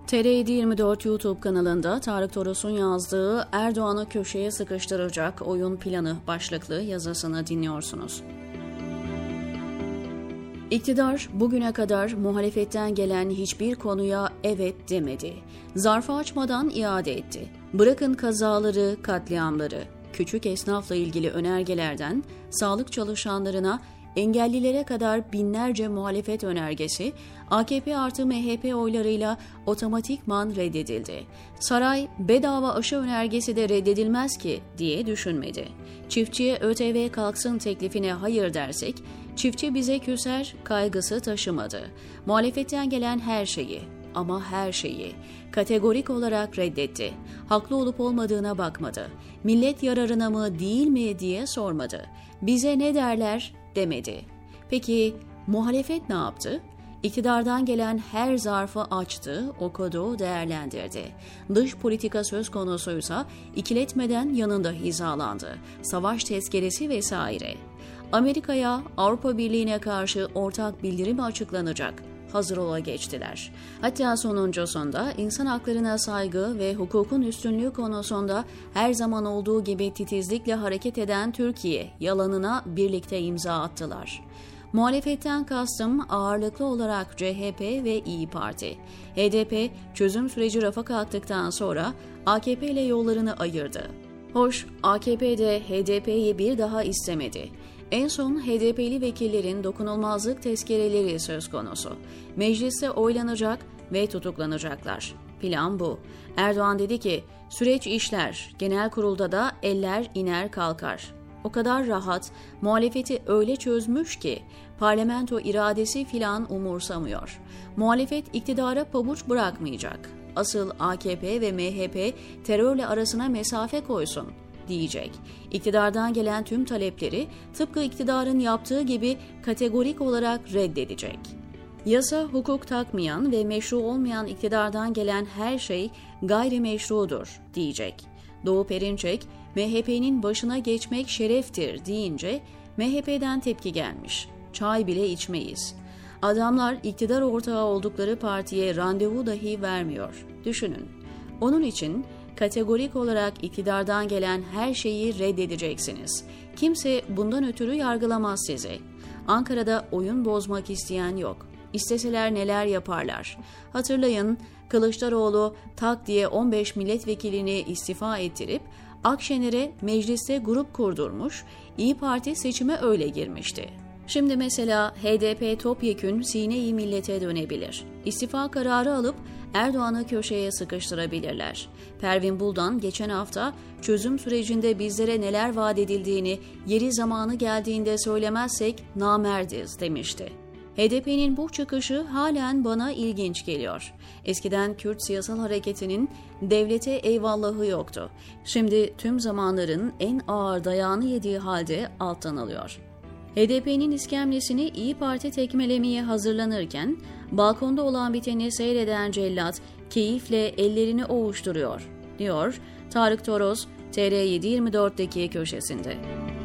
TR724 YouTube kanalında Tarık Toros'un yazdığı Erdoğan'ı köşeye sıkıştıracak oyun planı başlıklı yazısını dinliyorsunuz. İktidar bugüne kadar muhalefetten gelen hiçbir konuya evet demedi. Zarfı açmadan iade etti. Bırakın kazaları, katliamları, küçük esnafla ilgili önergelerden sağlık çalışanlarına, engellilere kadar binlerce muhalefet önergesi AKP artı MHP oylarıyla otomatikman reddedildi. Saray bedava aşı önergesi de reddedilmez ki diye düşünmedi. Çiftçiye ÖTV kalksın teklifine hayır dersek, çiftçi bize küser kaygısı taşımadı. Muhalefetten gelen her şeyi, ama her şeyi kategorik olarak reddetti. Haklı olup olmadığına bakmadı. Millet yararına mı değil mi diye sormadı. Bize ne derler demedi. Peki muhalefet ne yaptı? İktidardan gelen her zarfı açtı, okudu, değerlendirdi. Dış politika söz konusuysa ikiletmeden yanında hizalandı. Savaş tezkeresi vesaire. Amerika'ya, Avrupa Birliği'ne karşı ortak bildirim açıklanacak. Hazır ola geçtiler. Hatta sonuncusunda insan haklarına saygı ve hukukun üstünlüğü konusunda her zaman olduğu gibi titizlikle hareket eden Türkiye yalanına birlikte imza attılar. Muhalefetten kastım ağırlıklı olarak CHP ve İYİ Parti. HDP çözüm süreci rafa kalktıktan sonra AKP ile yollarını ayırdı. Hoş, AKP de HDP'yi bir daha istemedi. En son HDP'li vekillerin dokunulmazlık tezkereleri söz konusu. Mecliste oylanacak ve tutuklanacaklar. Plan bu. Erdoğan dedi ki, süreç işler, genel kurulda da eller iner kalkar. O kadar rahat, muhalefeti öyle çözmüş ki parlamento iradesi filan umursamıyor. Muhalefet iktidara pabuç bırakmayacak. Asıl AKP ve MHP terörle arasına mesafe koysun diyecek. İktidardan gelen tüm talepleri tıpkı iktidarın yaptığı gibi kategorik olarak reddedecek. Yasa, hukuk takmayan ve meşru olmayan iktidardan gelen her şey gayrimeşrudur diyecek. Doğu Perinçek, MHP'nin başına geçmek şereftir deyince MHP'den tepki gelmiş. Çay bile içmeyiz. Adamlar iktidar ortağı oldukları partiye randevu dahi vermiyor. Düşünün. Onun için kategorik olarak iktidardan gelen her şeyi reddedeceksiniz. Kimse bundan ötürü yargılamaz sizi. Ankara'da oyun bozmak isteyen yok. İsteseler neler yaparlar. Hatırlayın, Kılıçdaroğlu tak diye 15 milletvekilini istifa ettirip Akşener'e mecliste grup kurdurmuş, İYİ Parti seçime öyle girmişti. Şimdi mesela HDP topyekün sine-i millete dönebilir. İstifa kararı alıp Erdoğan'ı köşeye sıkıştırabilirler. Pervin Buldan geçen hafta çözüm sürecinde bizlere neler vaat edildiğini yeri zamanı geldiğinde söylemezsek namerdiz demişti. HDP'nin bu çıkışı halen bana ilginç geliyor. Eskiden Kürt siyasal hareketinin devlete eyvallahı yoktu. Şimdi tüm zamanların en ağır dayağını yediği halde alttan alıyor. HDP'nin iskemlesini İYİ Parti tekmelemeye hazırlanırken balkonda olan biteni seyreden cellat keyifle ellerini ovuşturuyor, diyor Tarık Toros TR724'deki köşesinde.